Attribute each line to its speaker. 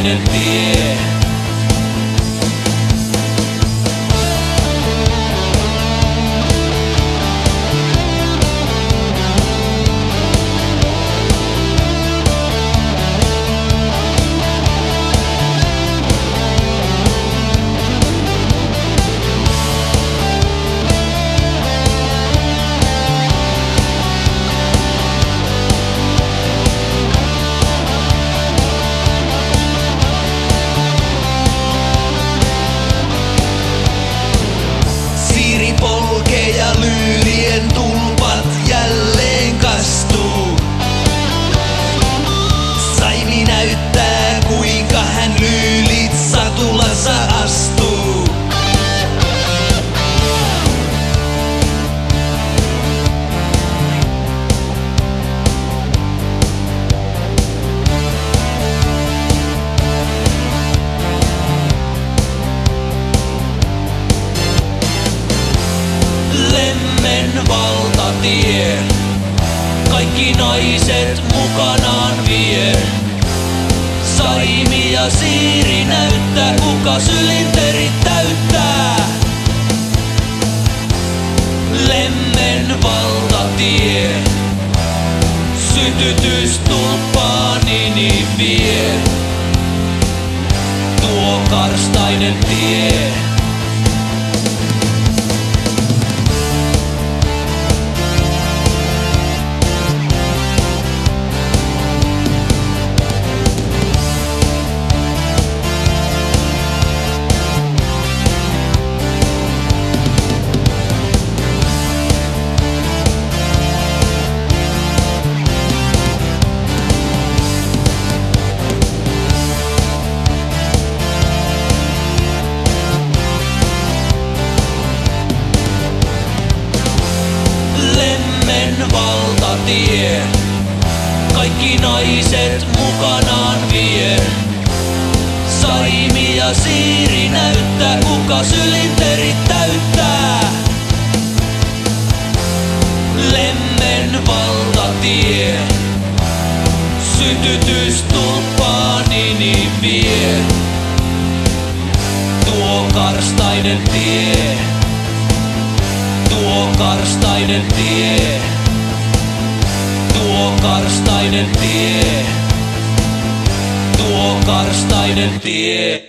Speaker 1: karstainen tie.
Speaker 2: Polkee ja lyylien tulpat jälleen kastuu. Saimi näyttää kuinka hän lyylit satulansa astuu.
Speaker 1: Lemmen valtatie, kaikki naiset mukanaan vie. Saimi ja Siiri näyttää, kuka sylinterit täyttää. Lemmen valtatie, sytytystulppaanini vie. Tuo karstainen tie. Valtatie, kaikki naiset mukanaan vie. Saimi ja Siiri näyttää, kuka sylinterit täyttää. Lemmen valtatie, sytytystulppaanini vie. Tuo karstainen tie, tuo karstainen tie. Tuo karstainen tie, tuo karstainen tie.